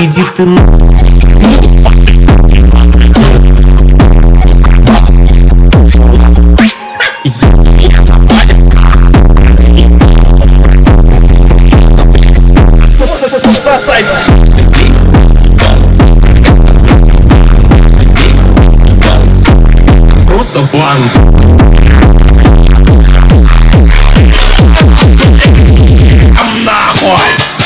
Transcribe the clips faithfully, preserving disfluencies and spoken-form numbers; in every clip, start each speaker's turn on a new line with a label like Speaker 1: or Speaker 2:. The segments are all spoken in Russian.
Speaker 1: Иди ты на... Просто банк. А нахуй!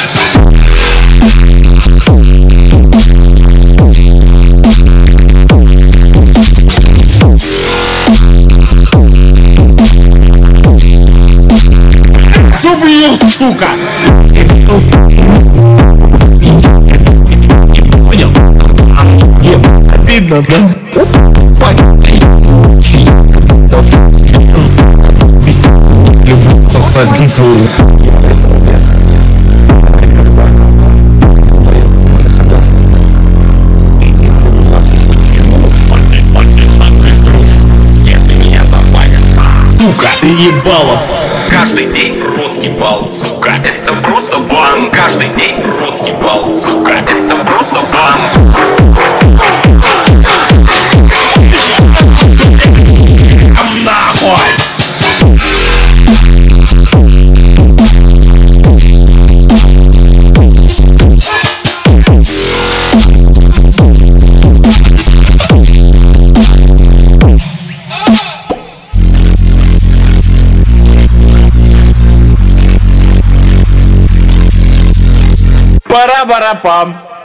Speaker 1: Убью, сука! Понял? Обидно, да? Люблю сосать джуджу. Сука, ты ебала.
Speaker 2: Каждый день рот ебал, сука, это просто бан. Каждый день рот ебал, сука, это просто бан.
Speaker 1: А нахуй! Пара-бара-пам.